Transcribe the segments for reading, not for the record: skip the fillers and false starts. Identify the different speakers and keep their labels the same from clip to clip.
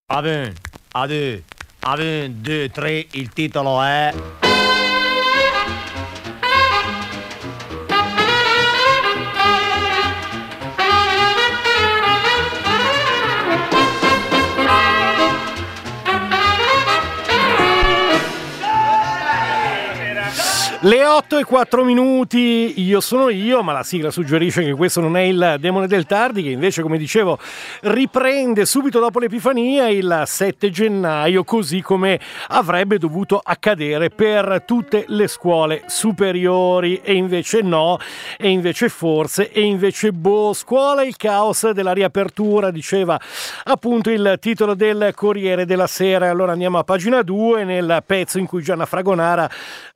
Speaker 1: Aven, ade, aven, 2, 3, il titolo è...
Speaker 2: Le 8:04, io sono io, ma la sigla suggerisce che questo non è il Demone del Tardi, che invece, come dicevo, riprende subito dopo l'Epifania il 7 gennaio, così come avrebbe dovuto accadere per tutte le scuole superiori, e invece no, e invece forse, e invece scuola il caos della riapertura, diceva appunto il titolo del Corriere della Sera. Allora andiamo a pagina 2, nel pezzo in cui Gianna Fragonara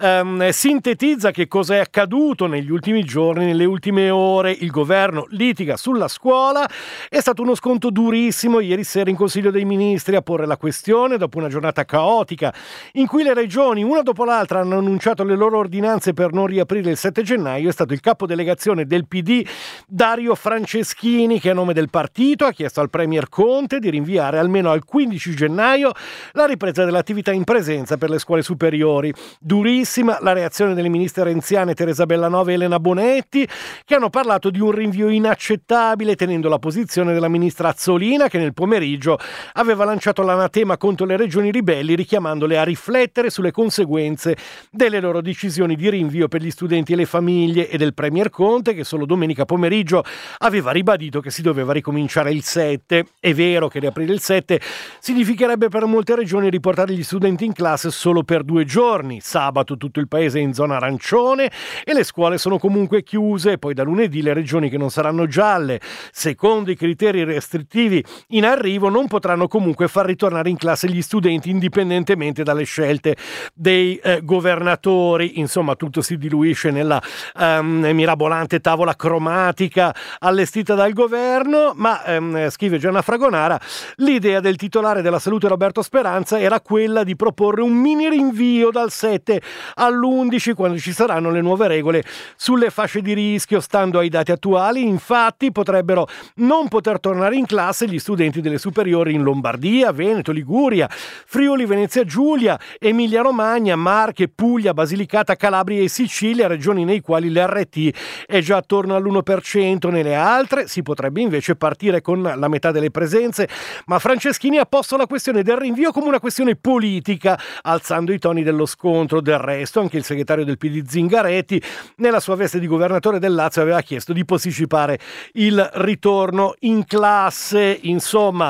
Speaker 2: sintetizza che cosa è accaduto negli ultimi giorni, nelle ultime ore. Il governo litiga sulla scuola, è stato uno scontro durissimo ieri sera in Consiglio dei Ministri a porre la questione dopo una giornata caotica in cui le regioni una dopo l'altra hanno annunciato le loro ordinanze per non riaprire il 7 gennaio. È stato il capodelegazione del PD Dario Franceschini che, a nome del partito, ha chiesto al Premier Conte di rinviare almeno al 15 gennaio la ripresa dell'attività in presenza per le scuole superiori. Durissima la reazione delle ministre renziane Teresa Bellanova e Elena Bonetti, che hanno parlato di un rinvio inaccettabile, tenendo la posizione della ministra Azzolina, che nel pomeriggio aveva lanciato l'anatema contro le regioni ribelli, richiamandole a riflettere sulle conseguenze delle loro decisioni di rinvio per gli studenti e le famiglie, e del Premier Conte, che solo domenica pomeriggio aveva ribadito che si doveva ricominciare il 7. È vero che riaprire il 7 significherebbe per molte regioni riportare gli studenti in classe solo per 2 giorni. Sabato tutto il paese è in zona arancione e le scuole sono comunque chiuse. Poi da lunedì le regioni che non saranno gialle, secondo i criteri restrittivi in arrivo, non potranno comunque far ritornare in classe gli studenti indipendentemente dalle scelte dei governatori. Insomma, tutto si diluisce nella mirabolante tavola cromatica allestita dal governo, ma scrive Gianna Fragonara, l'idea del titolare della salute Roberto Speranza era quella di proporre un mini rinvio dal 7 all'11, quando ci saranno le nuove regole sulle fasce di rischio. Stando ai dati attuali, infatti, potrebbero non poter tornare in classe gli studenti delle superiori in Lombardia, Veneto, Liguria, Friuli, Venezia Giulia, Emilia Romagna, Marche, Puglia, Basilicata, Calabria e Sicilia, regioni nei quali l'RT è già attorno all'1%. Nelle altre si potrebbe invece partire con la metà delle presenze, ma Franceschini ha posto la questione del rinvio come una questione politica, alzando i toni dello scontro. Del resto, anche il segretario del PD Zingaretti, nella sua veste di governatore del Lazio, aveva chiesto di posticipare il ritorno in classe. Insomma,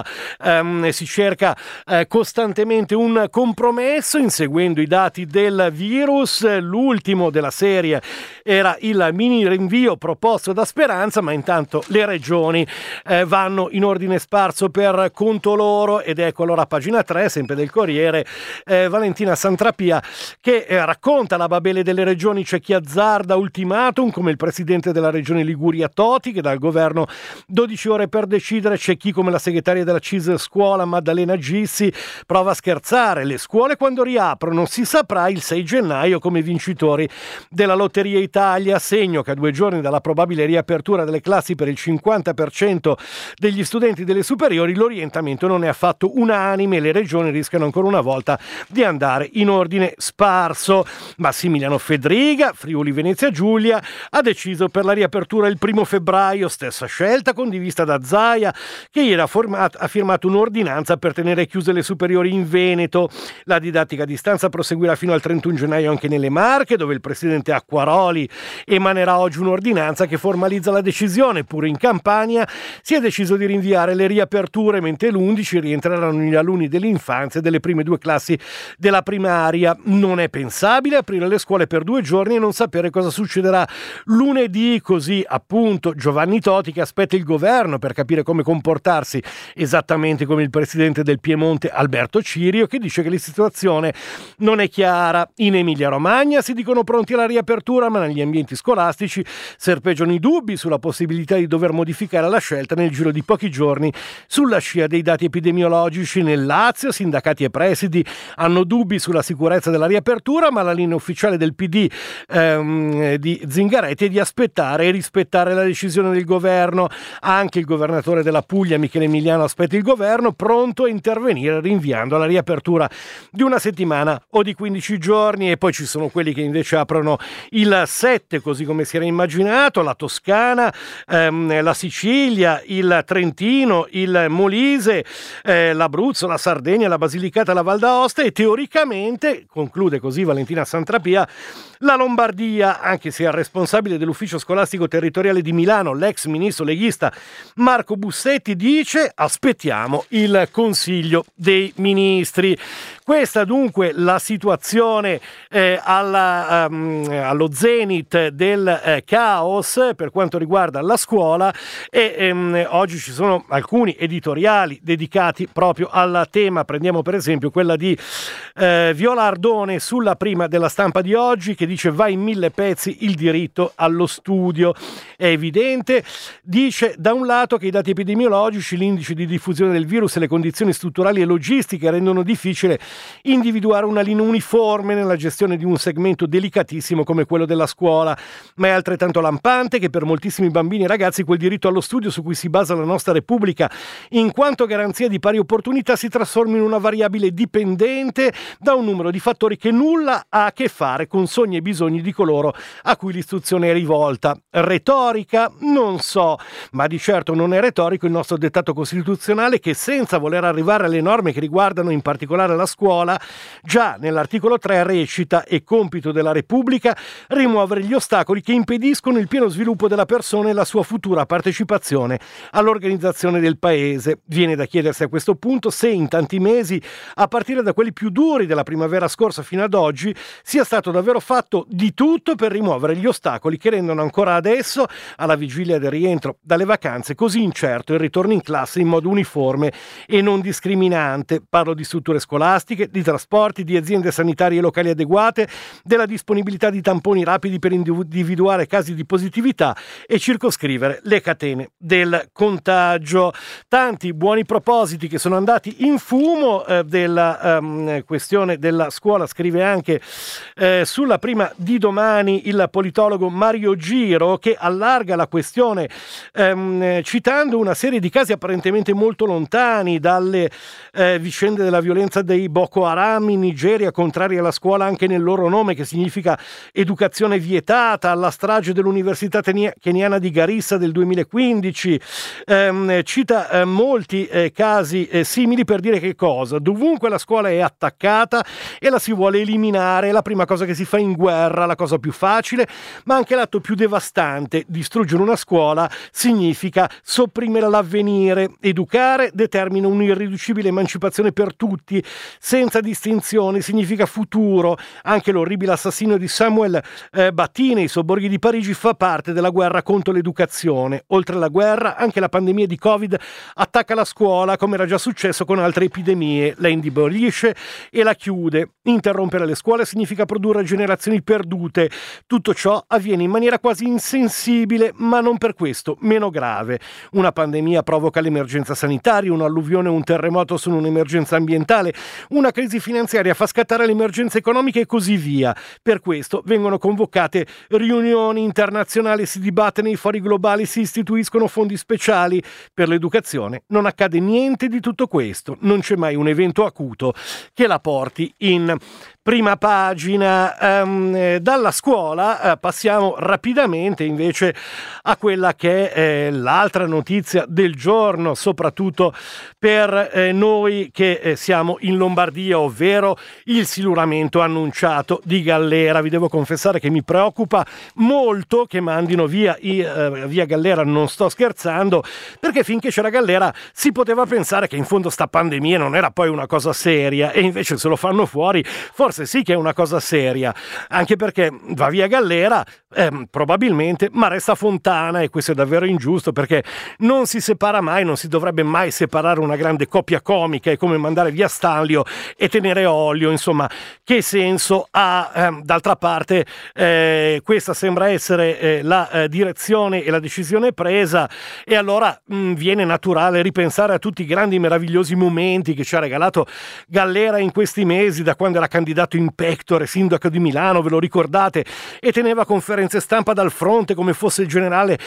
Speaker 2: si cerca costantemente un compromesso inseguendo i dati del virus. L'ultimo della serie era il mini rinvio proposto da Speranza, ma intanto le regioni vanno in ordine sparso per conto loro. Ed ecco allora a pagina 3, sempre del Corriere, Valentina Santrapia che racconta la babele delle regioni. C'è chi azzarda ultimatum, come il presidente della regione Liguria Toti, che dà al governo 12 ore per decidere. C'è chi, come la segretaria della CIS Scuola Maddalena Gissi, prova a scherzare: le scuole quando riaprono si saprà il 6 gennaio come vincitori della Lotteria Italia. Segno che a 2 giorni dalla probabile riapertura delle classi per il 50% degli studenti delle superiori, l'orientamento non è affatto unanime e le regioni rischiano ancora una volta di andare in ordine sparso. Massimiliano Fedriga, Friuli Venezia Giulia, ha deciso per la riapertura il 1 febbraio, stessa scelta condivisa da Zaia, che ieri ha firmato un'ordinanza per tenere chiuse le superiori in Veneto. La didattica a distanza proseguirà fino al 31 gennaio anche nelle Marche, dove il presidente Acquaroli emanerà oggi un'ordinanza che formalizza la decisione. Pure in Campania si è deciso di rinviare le riaperture, mentre l'11 rientreranno gli alunni dell'infanzia e delle prime 2 classi della primaria. Non è pensabile aprire le scuole per 2 giorni e non sapere cosa succederà lunedì. Così appunto Giovanni Toti, che aspetta il governo per capire come comportarsi, esattamente come il presidente del Piemonte Alberto Cirio, che dice che la situazione non è chiara. In Emilia Romagna si dicono pronti alla riapertura, ma negli ambienti scolastici serpeggiano i dubbi sulla possibilità di dover modificare la scelta nel giro di pochi giorni sulla scia dei dati epidemiologici. Nel Lazio sindacati e presidi hanno dubbi sulla sicurezza della riapertura, ma la linea ufficiale segretario del PD di Zingaretti è di aspettare e rispettare la decisione del governo. Anche il governatore della Puglia, Michele Emiliano, aspetta il governo, pronto a intervenire rinviando la riapertura di una settimana o di 15 giorni. E poi ci sono quelli che invece aprono il 7, così come si era immaginato, la Toscana, la Sicilia, il Trentino, il Molise, l'Abruzzo, la Sardegna, la Basilicata, la Val d'Aosta e teoricamente, conclude così Valentina Santrapia, la Lombardia, anche se il responsabile dell'ufficio scolastico territoriale di Milano, l'ex ministro leghista Marco Bussetti, dice aspettiamo il Consiglio dei Ministri. Questa dunque la situazione allo zenit del caos per quanto riguarda la scuola e oggi ci sono alcuni editoriali dedicati proprio al tema. Prendiamo per esempio quella di Viola Ardone sulla Prima della Stampa di oggi, che dice va in 1000 pezzi il diritto allo studio. È evidente, dice da un lato che i dati epidemiologici, l'indice di diffusione del virus e le condizioni strutturali e logistiche rendono difficile individuare una linea uniforme nella gestione di un segmento delicatissimo come quello della scuola, ma è altrettanto lampante che per moltissimi bambini e ragazzi quel diritto allo studio su cui si basa la nostra Repubblica in quanto garanzia di pari opportunità si trasformi in una variabile dipendente da un numero di fattori che nulla ha a che fare con sogni e bisogni di coloro a cui l'istruzione è rivolta. Retorica? Non so, ma di certo non è retorico il nostro dettato costituzionale che, senza voler arrivare alle norme che riguardano in particolare la scuola, già nell'articolo 3 recita: è compito della Repubblica rimuovere gli ostacoli che impediscono il pieno sviluppo della persona e la sua futura partecipazione all'organizzazione del paese. Viene da chiedersi a questo punto se in tanti mesi, a partire da quelli più duri della primavera scorsa fino ad oggi, sia stato davvero fatto di tutto per rimuovere gli ostacoli che rendono ancora adesso, alla vigilia del rientro dalle vacanze, così incerto il ritorno in classe in modo uniforme e non discriminante. Parlo di strutture scolastiche, di trasporti, di aziende sanitarie locali adeguate, della disponibilità di tamponi rapidi per individuare casi di positività e circoscrivere le catene del contagio. Tanti buoni propositi che sono andati in fumo. Della questione della scuola scrive anche sulla Prima di domani il politologo Mario Giro, che allarga la questione citando una serie di casi apparentemente molto lontani, dalle vicende della violenza dei Boko Haram in Nigeria, contrari alla scuola anche nel loro nome, che significa educazione vietata, alla strage dell'Università keniana di Garissa del 2015. Cita molti casi simili per dire che cosa? Dovunque la scuola è attaccata e la si vuole eliminare, è la prima cosa che si fa in guerra, la cosa più facile, ma anche l'atto più devastante. Distruggere una scuola significa sopprimere l'avvenire. Educare determina un'irriducibile emancipazione per tutti, senza distinzioni, significa futuro. Anche l'orribile assassinio di Samuel Paty nei sobborghi di Parigi fa parte della guerra contro l'educazione. Oltre alla guerra, anche la pandemia di Covid attacca la scuola, come era già successo con altre epidemie, la indebolisce e la chiude. Interrompere le scuole significa produrre generazioni perdute. Tutto ciò avviene in maniera quasi insensibile, ma non per questo meno grave. Una pandemia provoca l'emergenza sanitaria, un'alluvione o un terremoto sono un'emergenza ambientale, una crisi finanziaria fa scattare le emergenze economiche e così via. Per questo vengono convocate riunioni internazionali, si dibatte nei fori globali, si istituiscono fondi speciali. Per l'educazione non accade niente di tutto questo, non c'è mai un evento acuto che la porti in prima pagina. Dalla scuola passiamo rapidamente invece a quella che è l'altra notizia del giorno, soprattutto per noi che siamo in Lombardia, ovvero il siluramento annunciato di Gallera. Vi devo confessare che mi preoccupa molto che mandino via Gallera, non sto scherzando, perché finché c'era Gallera si poteva pensare che in fondo sta pandemia non era poi una cosa seria, e invece se lo fanno fuori forse sì che è una cosa seria, anche perché va via Gallera probabilmente, ma resta Fontana, e questo è davvero ingiusto, perché non si separa mai, non si dovrebbe mai separare una grande coppia comica. È come mandare via Stanlio e tenere Ollio, insomma, che senso ha? D'altra parte questa sembra essere la direzione e la decisione presa, e allora viene naturale ripensare a tutti i grandi meravigliosi momenti che ci ha regalato Gallera in questi mesi, da quando era candidato candidato in pectore, sindaco di Milano, ve lo ricordate? E teneva conferenze stampa dal fronte come fosse il generale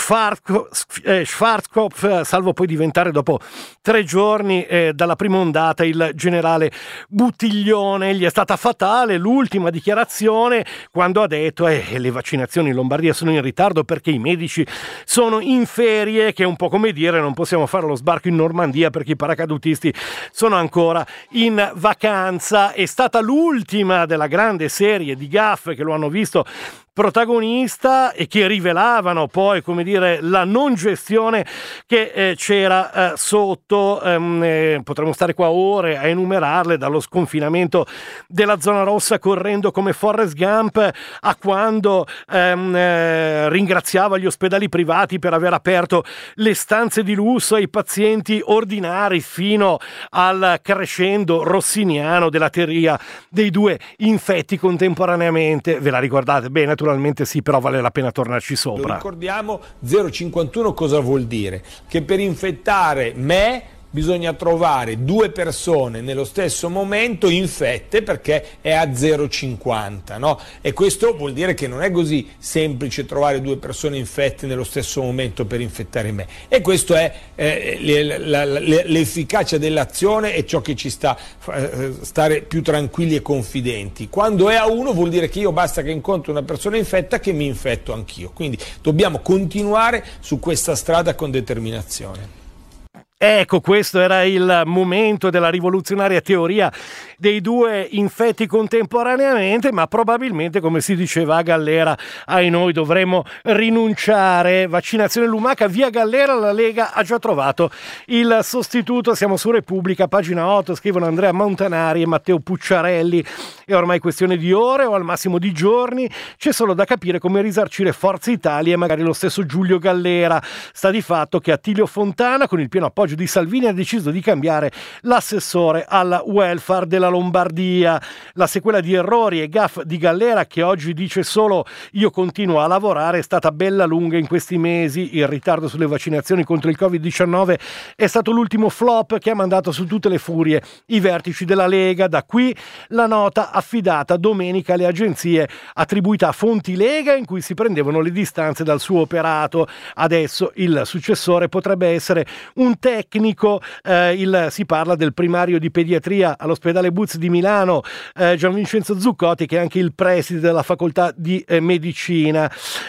Speaker 2: Schwarzkopf, salvo poi diventare dopo 3 giorni dalla prima ondata il generale Buttiglione. Gli è stata fatale l'ultima dichiarazione quando ha detto le vaccinazioni in Lombardia sono in ritardo perché i medici sono in ferie, che è un po' come dire non possiamo fare lo sbarco in Normandia perché i paracadutisti sono ancora in vacanza. È stata l'ultima della grande serie di gaffe che lo hanno visto protagonista e che rivelavano poi, come dire, la non gestione che c'era sotto. Potremmo stare qua ore a enumerarle, dallo sconfinamento della zona rossa correndo come Forrest Gump a quando ringraziava gli ospedali privati per aver aperto le stanze di lusso ai pazienti ordinari, fino al crescendo rossiniano della teoria dei 2 infetti contemporaneamente. Ve la ricordate? Bene, naturalmente sì, però vale la pena tornarci sopra.
Speaker 3: Lo ricordiamo, 0,51 cosa vuol dire? Che per infettare me bisogna trovare 2 persone nello stesso momento infette, perché è a 0,50, no? E questo vuol dire che non è così semplice trovare 2 persone infette nello stesso momento per infettare me. E questo è l'efficacia dell'azione e ciò che ci sta stare più tranquilli e confidenti. Quando è a 1 vuol dire che io basta che incontro una persona infetta che mi infetto anch'io. Quindi dobbiamo continuare su questa strada con determinazione.
Speaker 2: Ecco, questo era il momento della rivoluzionaria teoria dei 2 infetti contemporaneamente, ma probabilmente, come si diceva a Gallera, ai noi dovremmo rinunciare. Vaccinazione lumaca via Gallera, la Lega ha già trovato il sostituto. Siamo su Repubblica, pagina 8, scrivono Andrea Montanari e Matteo Pucciarelli. È ormai questione di ore o al massimo di giorni, c'è solo da capire come risarcire Forza Italia e magari lo stesso Giulio Gallera. Sta di fatto che Attilio Fontana, con il pieno appoggio di Salvini, ha deciso di cambiare l'assessore al welfare della Lombardia. La sequela di errori e gaff di Gallera, che oggi dice solo io continuo a lavorare, è stata bella lunga in questi mesi. Il ritardo sulle vaccinazioni contro il Covid-19 è stato l'ultimo flop che ha mandato su tutte le furie i vertici della Lega. Da qui la nota affidata domenica alle agenzie attribuita a fonti Lega, in cui si prendevano le distanze dal suo operato. Adesso il successore potrebbe essere un tecnico, si parla del primario di pediatria all'ospedale Buzzi di Milano, Gian Vincenzo Zuccotti, che è anche il preside della facoltà di medicina.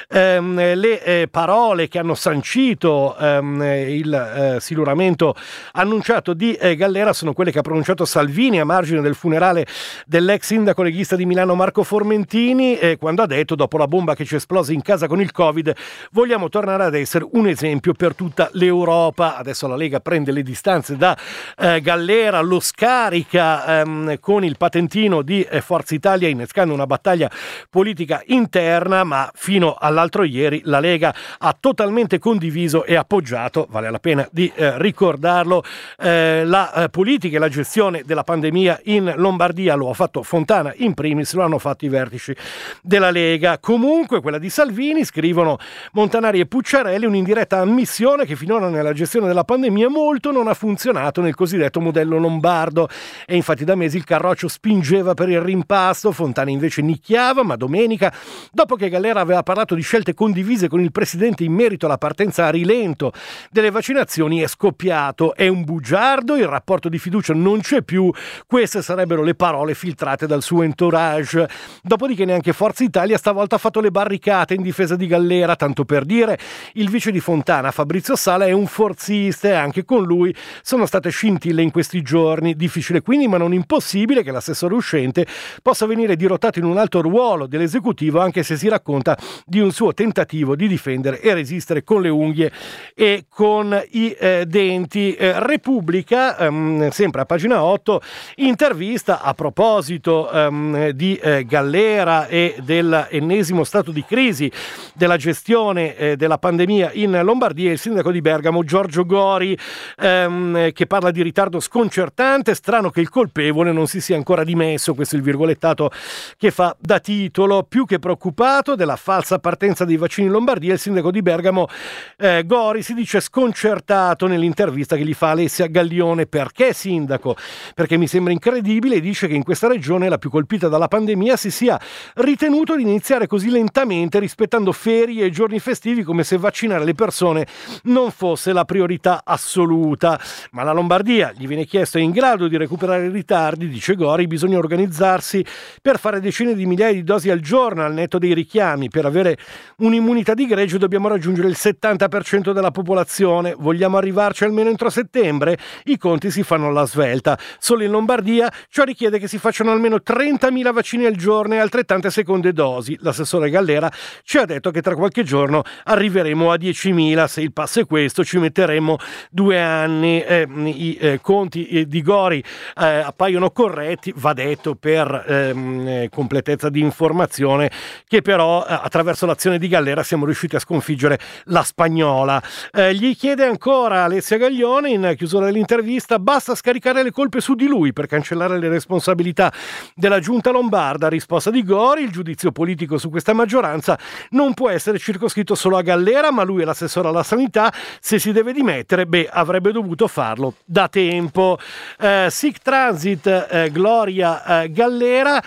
Speaker 2: Le parole che hanno sancito il siluramento annunciato di Gallera sono quelle che ha pronunciato Salvini a margine del funerale dell'ex sindaco leghista di Milano Marco Formentini, quando ha detto: dopo la bomba che ci è esplosa in casa con il Covid vogliamo tornare ad essere un esempio per tutta l'Europa. Adesso la Lega prende le distanze da Gallera, lo scarica con il patentino di Forza Italia, innescando una battaglia politica interna, ma fino all'altro ieri la Lega ha totalmente condiviso e appoggiato, vale la pena di ricordarlo, la politica e la gestione della pandemia in Lombardia. Lo ha fatto Fontana in primis, lo hanno fatto i vertici della Lega. Comunque quella di Salvini, scrivono Montanari e Pucciarelli, un'indiretta ammissione che finora nella gestione della pandemia molto non ha funzionato nel cosiddetto modello lombardo, e infatti da mesi il carroccio spingeva per il rimpasto, Fontana invece nicchiava. Ma domenica, dopo che Gallera aveva parlato di scelte condivise con il presidente in merito alla partenza a rilento delle vaccinazioni, è scoppiato: è un bugiardo, il rapporto di fiducia non c'è più. Queste sarebbero le parole filtrate dal suo entourage. Dopodiché neanche Forza Italia stavolta ha fatto le barricate in difesa di Gallera. Tanto per dire, il vice di Fontana, Fabrizio Sala, è un forzista e anche con lui sono state scintille in questi giorni. Difficile quindi, ma non impossibile, che l'assessore uscente possa venire dirottato in un alto ruolo dell'esecutivo, anche se si racconta di un suo tentativo di difendere e resistere con le unghie e con i denti. Repubblica, sempre a pagina 8, intervista a proposito di Gallera e dell'ennesimo stato di crisi della gestione della pandemia in Lombardia. Il sindaco di Bergamo, Giorgio Gori, che parla di ritardo sconcertante, strano che il colpevole non si sia ancora dimesso, questo è il virgolettato che fa da titolo. Più che preoccupato della falsa partenza dei vaccini in Lombardia, il sindaco di Bergamo Gori si dice sconcertato nell'intervista che gli fa Alessia Gallione. Perché sindaco? Perché mi sembra incredibile, dice che in questa regione, la più colpita dalla pandemia, si sia ritenuto di iniziare così lentamente, rispettando ferie e giorni festivi, come se vaccinare le persone non fosse la priorità assoluta. Ma la Lombardia, gli viene chiesto, è in grado di recuperare i ritardi? Dice Gori, bisogna organizzarsi per fare decine di migliaia di dosi al giorno al netto dei richiami. Per avere un'immunità di gregge dobbiamo raggiungere il 70% della popolazione. Vogliamo arrivarci almeno entro settembre? I conti si fanno alla svelta. Solo in Lombardia ciò richiede che si facciano almeno 30.000 vaccini al giorno e altrettante seconde dosi. L'assessore Gallera ci ha detto che tra qualche giorno arriveremo a 10.000. Se il passo è questo, ci metteremo 2 anni. I conti di Gori appaiono corretti, va detto per completezza di informazione, che però attraverso l'azione di Gallera siamo riusciti a sconfiggere la spagnola. Gli chiede ancora Alessia Gaglione in chiusura dell'intervista: basta scaricare le colpe su di lui per cancellare le responsabilità della giunta lombarda. Risposta di Gori: il giudizio politico su questa maggioranza non può essere circoscritto solo a Gallera, ma lui è l'assessore alla sanità, se si deve dimettere, avrebbe dovuto farlo da tempo. Sic transit Gloria Gallera.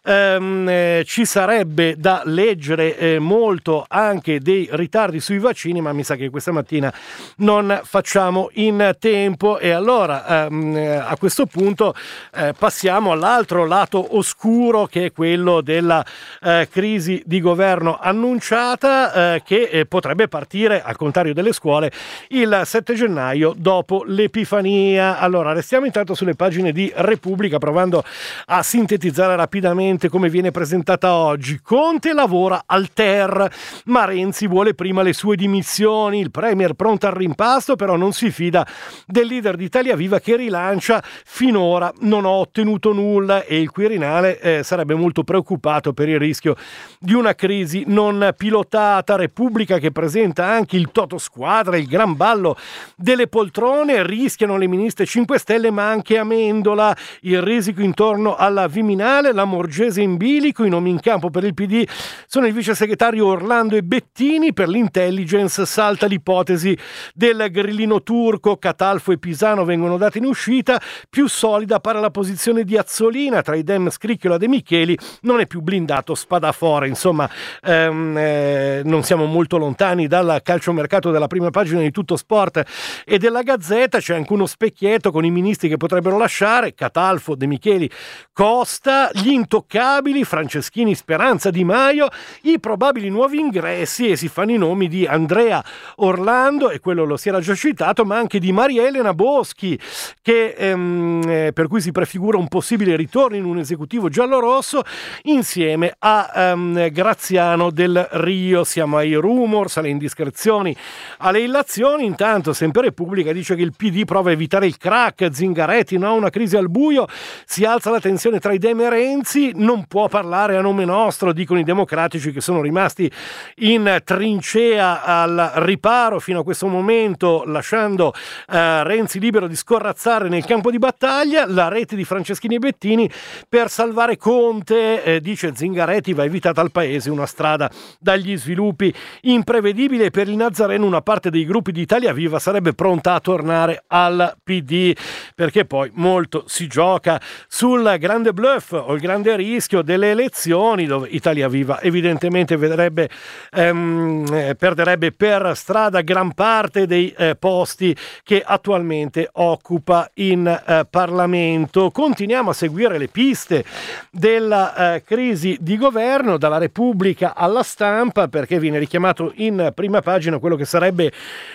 Speaker 2: Ci sarebbe da leggere molto anche dei ritardi sui vaccini, ma mi sa che questa mattina non facciamo in tempo, e allora a questo punto passiamo all'altro lato oscuro, che è quello della crisi di governo annunciata, che potrebbe partire, al contrario delle scuole, il 7 gennaio dopo l'Epifania. Allora restiamo intanto sulle pagine di Repubblica, provando a sintetizzare rapidamente come viene presentata oggi. Conte lavora al TER, ma Renzi vuole prima le sue dimissioni. Il premier pronto al rimpasto, però non si fida del leader di Italia Viva, che rilancia: finora non ho ottenuto nulla, e il Quirinale sarebbe molto preoccupato per il rischio di una crisi non pilotata. Repubblica che presenta anche il Toto Squadra, il gran ballo delle poltrone, rischiano le ministre 5 Stelle ma anche Amendola, il risico intorno alla Viminale, la Morgese in bilico. I nomi in campo per il PD sono il vice segretario Orlando e Bettini. Per l'intelligence salta l'ipotesi del grillino turco. Catalfo e Pisano vengono dati in uscita. Più solida pare la posizione di Azzolina. Tra i Dem Scricchiola De Micheli non è più blindato Spadafora. Insomma, non siamo molto lontani dal calciomercato della prima pagina di Tutto Sport e della Gazzetta. C'è anche uno specchietto con i ministri che potrebbero lasciare: Catalfo, De Micheli, Costa, gli intoccabili, Franceschini, Speranza, Di Maio, i probabili nuovi ingressi, e si fanno i nomi di Andrea Orlando, e quello lo si era già citato, ma anche di Maria Elena Boschi, che per cui si prefigura un possibile ritorno in un esecutivo giallorosso insieme a Graziano Del Rio. Siamo ai rumors, alle indiscrezioni, alle illazioni. Intanto sempre Repubblica dice che il PD prova a evitare il crack. Zingaretti: no, una crisi al buio, si alza la tensione tra i Dem e Renzi, non può parlare a nome nostro, dicono i democratici, che sono rimasti in trincea al riparo fino a questo momento, lasciando Renzi libero di scorrazzare nel campo di battaglia. La rete di Franceschini e Bettini per salvare Conte, dice Zingaretti, va evitata al paese una strada dagli sviluppi imprevedibili, e per il Nazareno una parte dei gruppi di Italia Viva sarebbe pronta a tornare al PD, perché poi molto si gioca sul grande bluff o il grande rischio delle elezioni, dove Italia Viva evidentemente perderebbe per strada gran parte dei posti che attualmente occupa in Parlamento. Continuiamo a seguire le piste della crisi di governo, dalla Repubblica alla Stampa, perché viene richiamato in prima pagina quello che sarebbe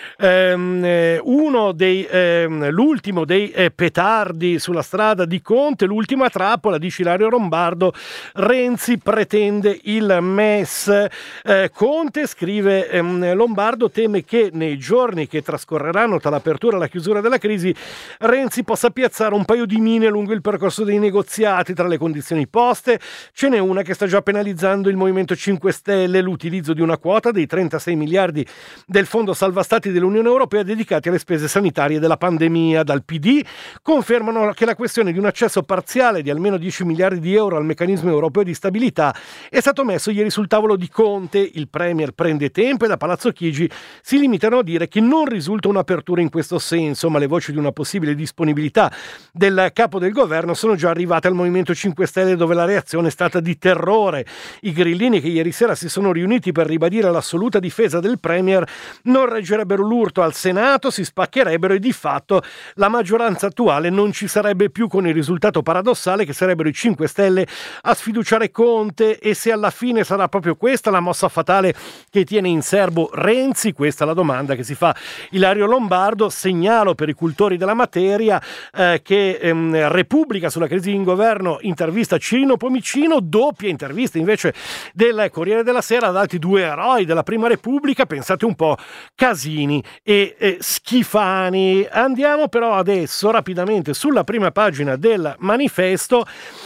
Speaker 2: l'ultimo dei petardi sulla strada di Conte, l'ultima trappola, dice Ilario Lombardo: Renzi pretende il MES. Conte, scrive Lombardo, teme che nei giorni che trascorreranno tra l'apertura e la chiusura della crisi Renzi possa piazzare un paio di mine lungo il percorso dei negoziati. Tra le condizioni poste ce n'è una che sta già penalizzando il Movimento 5 Stelle: l'utilizzo di una quota dei 36 miliardi del Fondo Salva Stati dell'Unione Europea dedicati alle spese sanitarie della pandemia. Dal PD confermano che la questione di un accesso parziale di almeno 10 miliardi di euro al meccanismo europeo di stabilità è stato messo ieri sul tavolo di Conte. Il Premier prende tempo e da Palazzo Chigi si limitano a dire che non risulta un'apertura in questo senso, ma le voci di una possibile disponibilità del capo del governo sono già arrivate al Movimento 5 Stelle, dove la reazione è stata di terrore. I grillini, che ieri sera si sono riuniti per ribadire l'assoluta difesa del Premier, non reggerebbero l'urto al Senato, si spaccherebbero e di fatto la maggioranza attuale non ci sarebbe più, con il risultato paradossale che sarebbero i 5 Stelle a sfiduciare Conte. E se alla fine sarà proprio questa la mossa fatale che tiene in serbo Renzi? Questa è la domanda che si fa Ilario Lombardo. Segnalo per i cultori della materia che Repubblica sulla crisi in governo intervista Cirino Pomicino, doppia intervista invece del Corriere della Sera ad altri due eroi della Prima Repubblica, pensate un po', Casini e Schifani. Andiamo però adesso rapidamente sulla prima pagina del Manifesto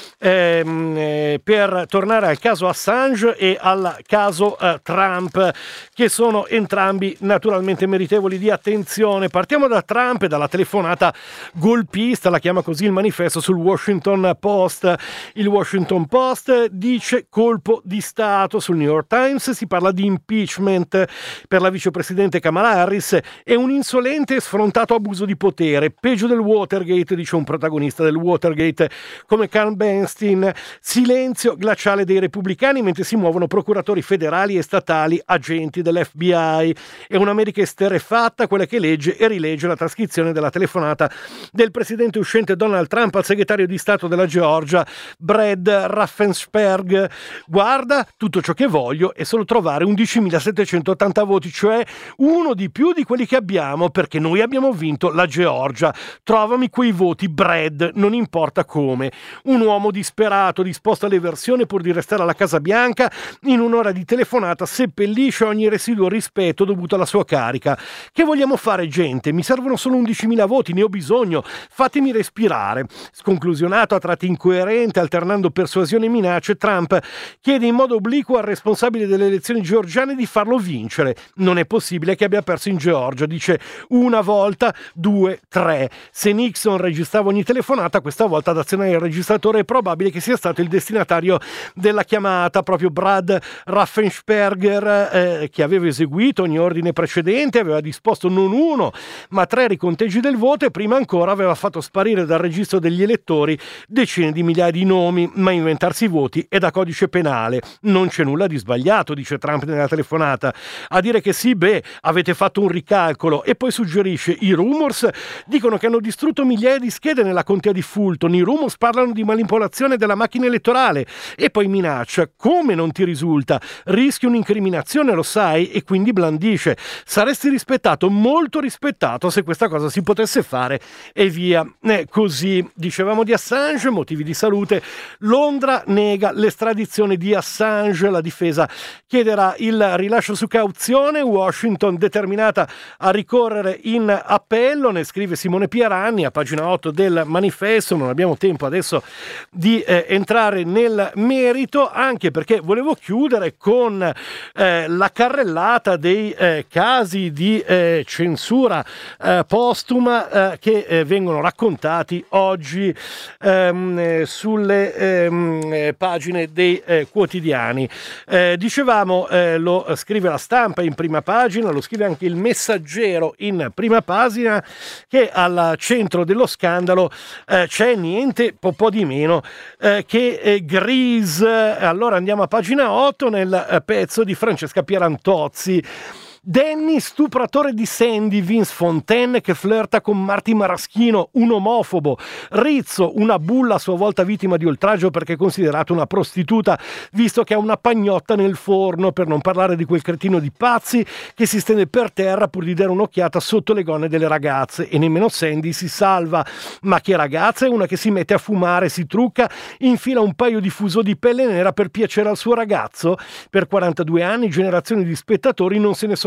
Speaker 2: per tornare al caso Assange e al caso Trump, che sono entrambi naturalmente meritevoli di attenzione. Partiamo da Trump e dalla telefonata golpista, la chiama così il Manifesto sul Washington Post. Il Washington Post dice colpo di Stato, sul New York Times si parla di impeachment per la vicepresidente Kamala Harris e un insolente e sfrontato abuso di potere, peggio del Watergate, dice un protagonista del Watergate come Carl Bernstein. Silenzio glaciale dei repubblicani mentre si muovono procuratori federali e statali, agenti dell'FBI. È un'America esterrefatta quella che legge e rilegge la trascrizione della telefonata del presidente uscente Donald Trump al segretario di Stato della Georgia Brad Raffensperger. Guarda, tutto ciò che voglio è solo trovare 11.780 voti, cioè uno di più di quelli che abbiamo, perché noi abbiamo vinto la Georgia. Trovami quei voti, Brad, non importa come. Un uomo disperato, disposto all'eversione pur di restare alla Casa Bianca, in un'ora di telefonata seppellisce ogni residuo rispetto dovuto alla sua carica. Che vogliamo fare, gente? Mi servono solo 11.000 voti, ne ho bisogno, fatemi respirare. Sconclusionato, a tratti incoerente, alternando persuasione e minacce, Trump chiede in modo obliquo al responsabile delle elezioni georgiane di farlo vincere. Non è possibile che abbia perso in Georgia, dice una volta, due, tre. Se Nixon registrava ogni telefonata, questa volta ad azionare il registratore è probabile che sia stato il destinatario della chiamata, proprio Brad Raffensperger, che aveva eseguito ogni ordine precedente, aveva disposto non uno ma 3 riconteggi del voto e prima ancora aveva fatto sparire dal registro degli elettori decine di migliaia di nomi. Ma inventarsi i voti è da codice penale. Non c'è nulla di sbagliato, dice Trump nella telefonata. A dire che sì, avete fatto un ricalcolo. E poi suggerisce: i rumors dicono che hanno distrutto migliaia di schede nella contea di Fulton, i rumors parlano di manipolazione della macchina elettorale. E poi minaccia: come non ti risulta? Rischi un'incriminazione, lo sai? E quindi blandisce: saresti rispettato, molto rispettato, se questa cosa si potesse fare. E via così. Dicevamo di Assange, motivi di salute. Londra nega l'estradizione di Assange, la difesa chiederà il rilascio su cauzione, Washington determinata a ricorrere in appello, ne scrive Simone Pieranni a pagina 8 del Manifesto. Non abbiamo tempo adesso di entrare nel merito, anche perché volevo chiudere con la carrellata dei casi di censura postuma che vengono raccontati oggi sulle pagine dei quotidiani. Dicevamo, lo scrive La Stampa in prima pagina, lo scrive anche Il Messaggero in prima pagina, che al centro dello scandalo c'è niente po' di meno che Grease. Allora andiamo a pagina 8 nel pezzo di Francesca Pierantozzi. Danny, stupratore di Sandy, Vince Fontaine che flirta con Marty Maraschino, un omofobo. Rizzo, una bulla a sua volta vittima di oltraggio perché è considerata una prostituta, visto che ha una pagnotta nel forno, per non parlare di quel cretino di Pazzi che si stende per terra pur di dare un'occhiata sotto le gonne delle ragazze. E nemmeno Sandy si salva. Ma che ragazza è una che si mette a fumare, si trucca, infila un paio di fuso di pelle nera per piacere al suo ragazzo? Per 42 anni generazioni di spettatori non se ne sono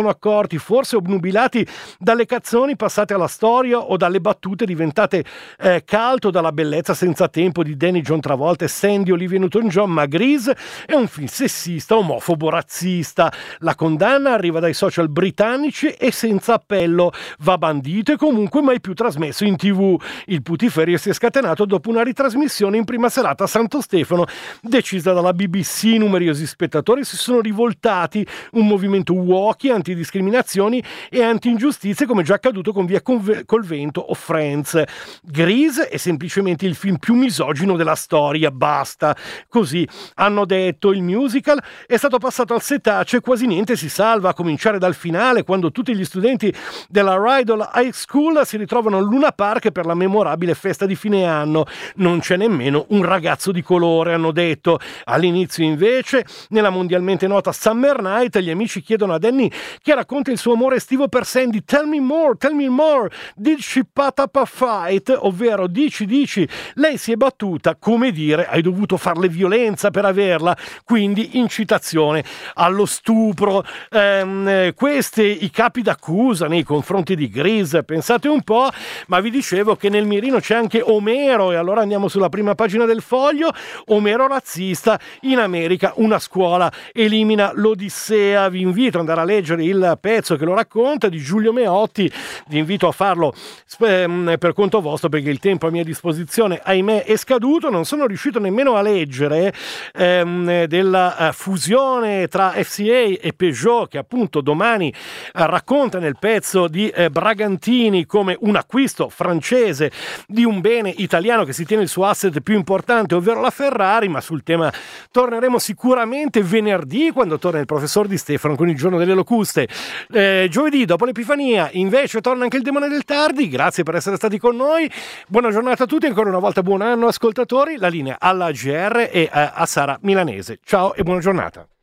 Speaker 2: sono accorti, forse obnubilati dalle canzoni passate alla storia o dalle battute diventate cult o dalla bellezza senza tempo di Danny John Travolta e Sandy Olivia Newton-John, ma Grease è un film sessista, omofobo, razzista. La condanna arriva dai social britannici e senza appello. Va bandito e comunque mai più trasmesso in TV. Il putiferio si è scatenato dopo una ritrasmissione in prima serata a Santo Stefano decisa dalla BBC. Numerosi spettatori si sono rivoltati, un movimento woke, antidiscriminazioni e anti-ingiustizie, come già accaduto con Via col Vento o Friends. Grease è semplicemente il film più misogino della storia, basta. Così hanno detto. Il musical è stato passato al setaccio e quasi niente si salva, a cominciare dal finale, quando tutti gli studenti della Rydell High School si ritrovano al Luna Park per la memorabile festa di fine anno. Non c'è nemmeno un ragazzo di colore, hanno detto. All'inizio invece, nella mondialmente nota Summer Night, gli amici chiedono a Danny che racconta il suo amore estivo per Sandy. Tell me more, did she put up a fight? Ovvero dici, lei si è battuta, come dire, hai dovuto farle violenza per averla, quindi incitazione allo stupro. Questi i capi d'accusa nei confronti di Grease, pensate un po', ma vi dicevo che nel mirino c'è anche Omero, e allora andiamo sulla prima pagina del Foglio. Omero razzista, in America una scuola elimina l'Odissea. Vi invito ad andare a leggere il pezzo che lo racconta, di Giulio Meotti. Vi invito a farlo per conto vostro, perché il tempo a mia disposizione, ahimè, è scaduto. Non sono riuscito nemmeno a leggere della fusione tra FCA e Peugeot, che appunto domani racconta nel pezzo di Bragantini come un acquisto francese di un bene italiano che si tiene il suo asset più importante, ovvero la Ferrari. Ma sul tema torneremo sicuramente venerdì, quando torna il professor Di Stefano con il giorno delle locuste. Giovedì, dopo l'Epifania, invece torna anche il Demone del Tardi. Grazie per essere stati con noi, buona giornata a tutti, ancora una volta buon anno ascoltatori. La linea alla GR e a Sara Milanese. Ciao e buona giornata.